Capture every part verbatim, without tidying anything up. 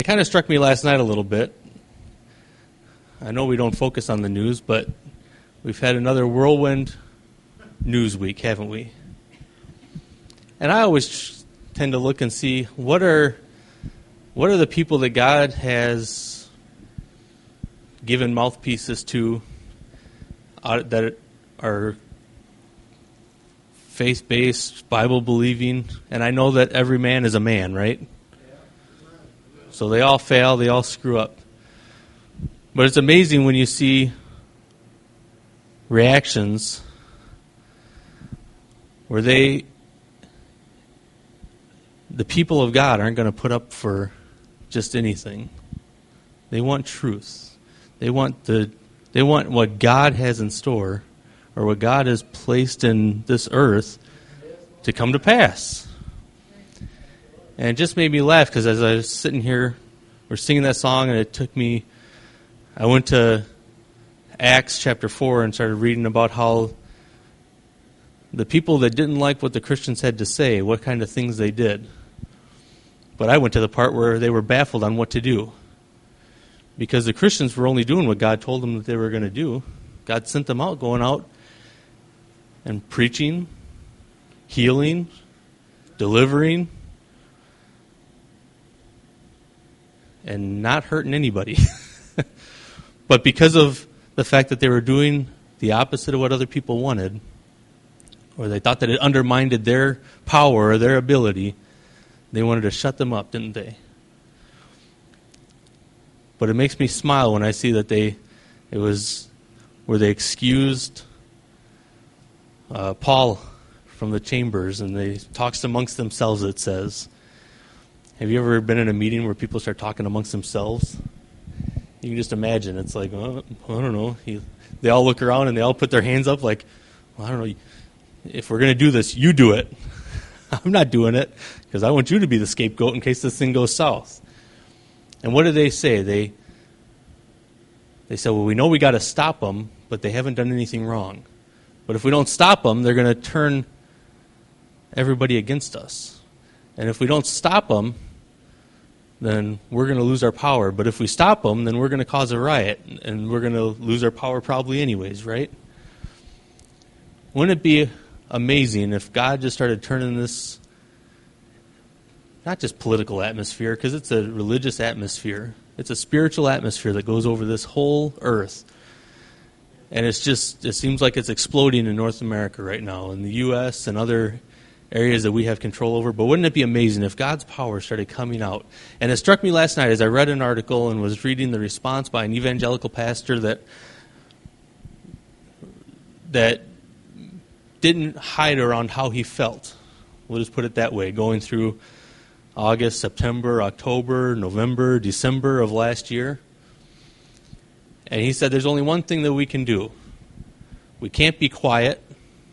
It kind of struck me last night a little bit. I know we don't focus on the news, but we've had another whirlwind news week, haven't we? And I always tend to look and see what are what are the people that God has given mouthpieces to uh, that are faith-based, Bible-believing, and I know that every man is a man, right? So they all fail, they all screw up. But it's amazing when you see reactions where they, the people of God aren't going to put up for just anything. They want truth. They want the, they want what God has in store, or what God has placed in this earth to come to pass. And it just made me laugh because as I was sitting here, we're singing that song, and it took me, I went to Acts chapter four and started reading about how the people that didn't like what the Christians had to say, what kind of things they did. But I went to the part where they were baffled on what to do. Because the Christians were only doing what God told them that they were going to do. God sent them out, going out and preaching, healing, delivering, and not hurting anybody. But because of the fact that they were doing the opposite of what other people wanted, or they thought that it undermined their power or their ability, they wanted to shut them up, didn't they? But it makes me smile when I see that they, it was where they excused uh, Paul from the chambers, and they talks amongst themselves, it says. Have you ever been in a meeting where people start talking amongst themselves? You can just imagine. It's like, oh, I don't know. He, they all look around and they all put their hands up like, well, I don't know. If we're going to do this, you do it. I'm not doing it because I want you to be the scapegoat in case this thing goes south. And what do they say? They they said, well, we know we got to stop them, but they haven't done anything wrong. But if we don't stop them, they're going to turn everybody against us. And if we don't stop them, then we're going to lose our power. But if we stop them, then we're going to cause a riot, and we're going to lose our power probably anyways, right? Wouldn't it be amazing if God just started turning this, not just political atmosphere, because it's a religious atmosphere. It's a spiritual atmosphere that goes over this whole earth. And it's just, it seems like it's exploding in North America right now, in the U S and other areas that we have control over. But wouldn't it be amazing if God's power started coming out? And it struck me last night as I read an article and was reading the response by an evangelical pastor that that didn't hide around how he felt. We'll just put it that way. Going through August, September, October, November, December of last year. And he said there's only one thing that we can do. We can't be quiet.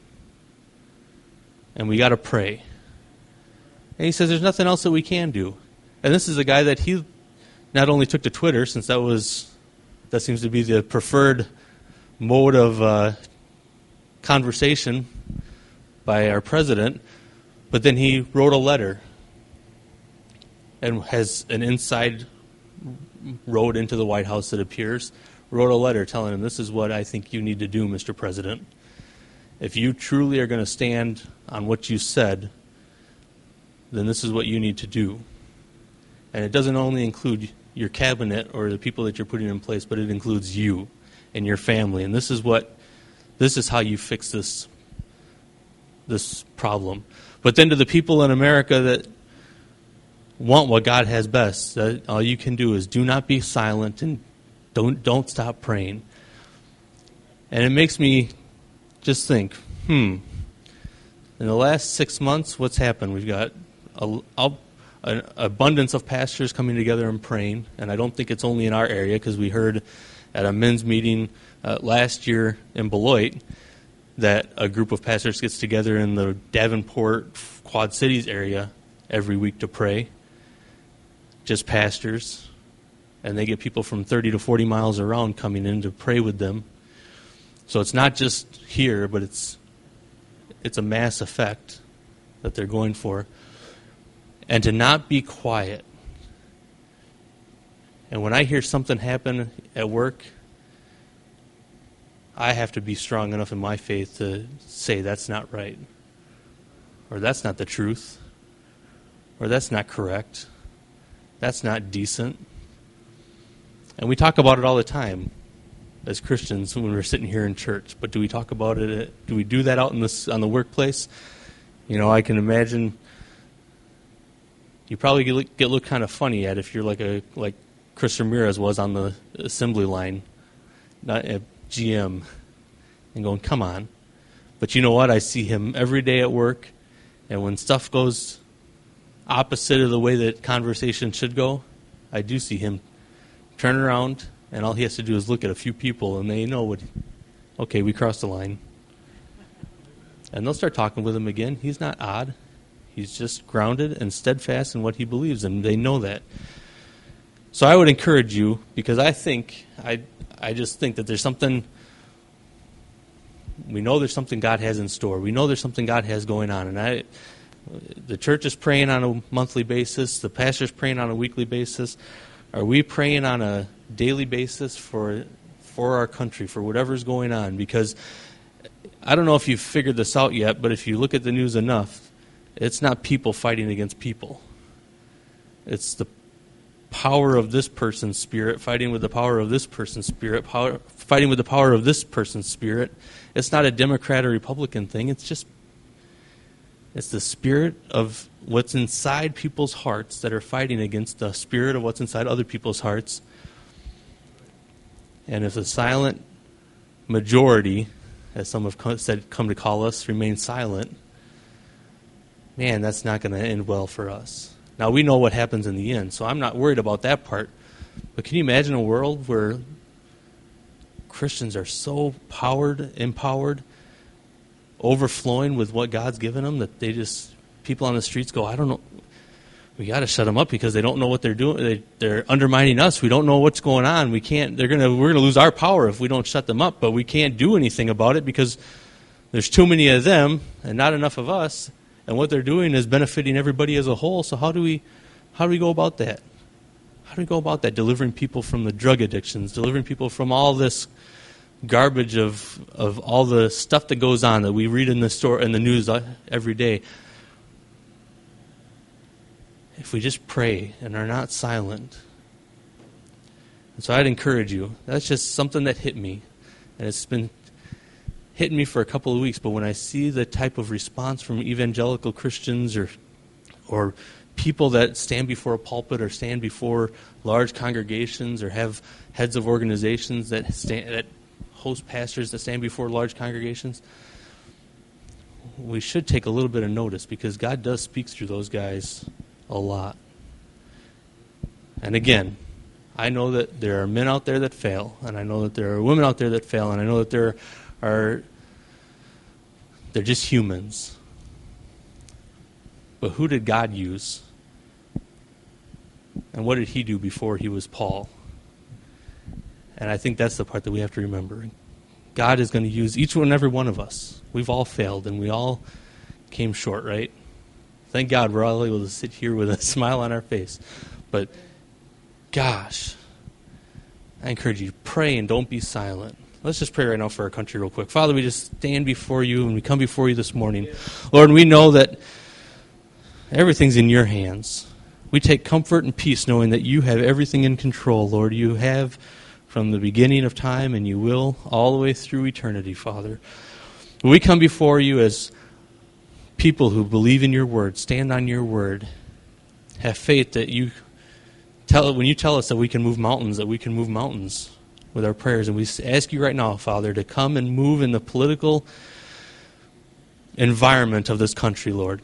And we got to pray. And he says there's nothing else that we can do. And this is a guy that he not only took to Twitter, since that was that seems to be the preferred mode of uh, conversation by our president, but then he wrote a letter and has an inside road into the White House that appears, wrote a letter telling him, this is what I think you need to do, Mister President. If you truly are going to stand on what you said, then this is what you need to do. And it doesn't only include your cabinet or the people that you're putting in place, but it includes you and your family. And this is what, this is how you fix this, this problem. But then to the people in America that want what God has best, that all you can do is do not be silent and don't don't stop praying. And it makes me just think, hmm, in the last six months, what's happened? We've got a, a, an abundance of pastors coming together and praying, and I don't think it's only in our area, because we heard at a men's meeting uh, last year in Beloit that a group of pastors gets together in the Davenport, Quad Cities area every week to pray, just pastors, and they get people from thirty to forty miles around coming in to pray with them. So it's not just here, but it's it's a mass effect that they're going for. And to not be quiet And when I hear something happen at work, I have to be strong enough in my faith to say that's not right, or that's not the truth, or that's not correct, that's not decent. And we talk about it all the time as Christians when we're sitting here in church. But do we talk about it? Do we do that out in this on the workplace? You know, I can imagine you probably get, get looked kind of funny at if you're like a like Chris Ramirez was on the assembly line, not at G M, and going, come on. But you know what? I see him every day at work, and when stuff goes opposite of the way that conversation should go, I do see him turn around, and all he has to do is look at a few people, and they know what, okay, we crossed the line. And they'll start talking with him again. He's not odd. He's just grounded and steadfast in what he believes, and they know that. So I would encourage you, because I think, I I just think that there's something, we know there's something God has in store. We know there's something God has going on. And I, the church is praying on a monthly basis. The pastor's praying on a weekly basis. Are we praying on a daily basis for for our country, for whatever's going on? Because I don't know if you've figured this out yet, but if you look at the news enough, it's not people fighting against people. It's the power of this person's spirit fighting with the power of this person's spirit, power, fighting with the power of this person's spirit. It's not a Democrat or Republican thing. It's just, it's the spirit of what's inside people's hearts that are fighting against the spirit of what's inside other people's hearts. And if the silent majority, as some have said, come to call us, remain silent, man, that's not going to end well for us. Now, we know what happens in the end, so I'm not worried about that part. But can you imagine a world where Christians are so powered, empowered, overflowing with what God's given them that they just, people on the streets go, I don't know, we got to shut them up because they don't know what they're doing. They, they're undermining us. We don't know what's going on. We can't. They're gonna. We're gonna lose our power if we don't shut them up. But we can't do anything about it because there's too many of them and not enough of us. And what they're doing is benefiting everybody as a whole. So how do we, how do we go about that? How do we go about that? Delivering people from the drug addictions, delivering people from all this garbage of of all the stuff that goes on that we read in the store in the news every day. If we just pray and are not silent. And so I'd encourage you. That's just something that hit me, and it's been hitting me for a couple of weeks, but when I see the type of response from evangelical Christians or or people that stand before a pulpit or stand before large congregations or have heads of organizations that stand, that host pastors that stand before large congregations, we should take a little bit of notice because God does speak through those guys a lot. And again, I know that there are men out there that fail, and I know that there are women out there that fail, and I know that there are, they're just humans. But who did God use? And what did he do before he was Paul? And I think that's the part that we have to remember. God is going to use each and every one of us. We've all failed, and we all came short, right? Thank God we're all able to sit here with a smile on our face. But, gosh, I encourage you to pray and don't be silent. Let's just pray right now for our country real quick. Father, we just stand before you and we come before you this morning. Lord, we know that everything's in your hands. We take comfort and peace knowing that you have everything in control, Lord. You have from the beginning of time and you will all the way through eternity, Father. We come before you as people who believe in your word, stand on your word, have faith that you tell, when you tell us that we can move mountains, that we can move mountains with our prayers. And we ask you right now, Father, to come and move in the political environment of this country, Lord.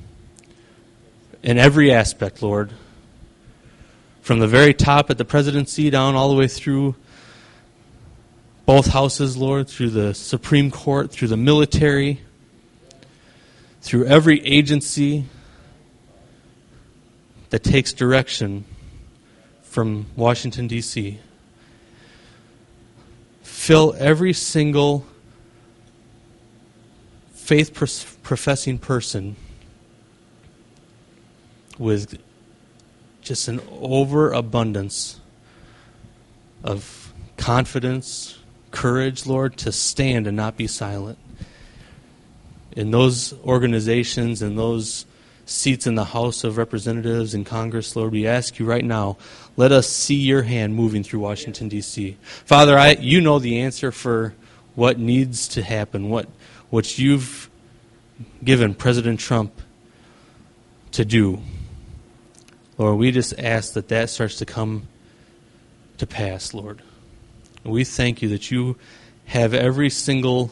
In every aspect, Lord. From the very top at the presidency down all the way through both houses, Lord, through the Supreme Court, through the military, through every agency that takes direction from Washington, D C Fill every single faith-professing person with just an overabundance of confidence, courage, Lord, to stand and not be silent. In those organizations and those seats in the House of Representatives and Congress, Lord, we ask you right now, let us see your hand moving through Washington, D C Father, I, you know the answer for what needs to happen, what, what you've given President Trump to do. Lord, we just ask that that starts to come to pass, Lord. We thank you that you have every single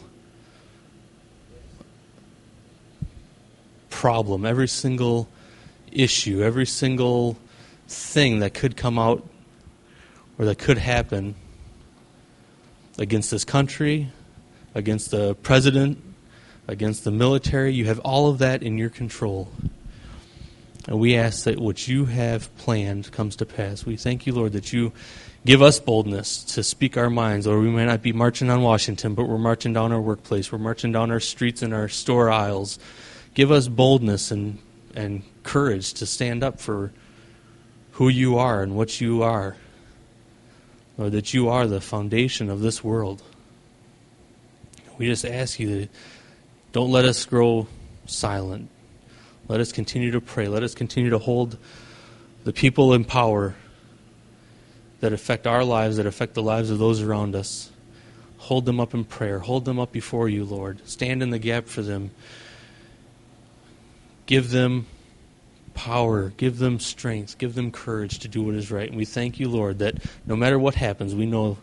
problem, every single issue, every single thing that could come out or that could happen against this country, against the president, against the military. You have all of that in your control. And we ask that what you have planned comes to pass. We thank you, Lord, that you give us boldness to speak our minds. Or we may not be marching on Washington, but we're marching down our workplace. We're marching down our streets and our store aisles. Give us boldness and, and courage to stand up for who you are and what you are. Lord, that you are the foundation of this world. We just ask you that don't let us grow silent. Let us continue to pray. Let us continue to hold the people in power that affect our lives, that affect the lives of those around us. Hold them up in prayer. Hold them up before you, Lord. Stand in the gap for them. Give them power. Give them strength. Give them courage to do what is right. And we thank you, Lord, that no matter what happens, we know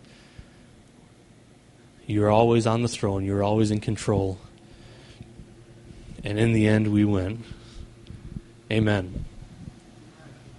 you're always on the throne. You're always in control. And in the end, we win. Amen.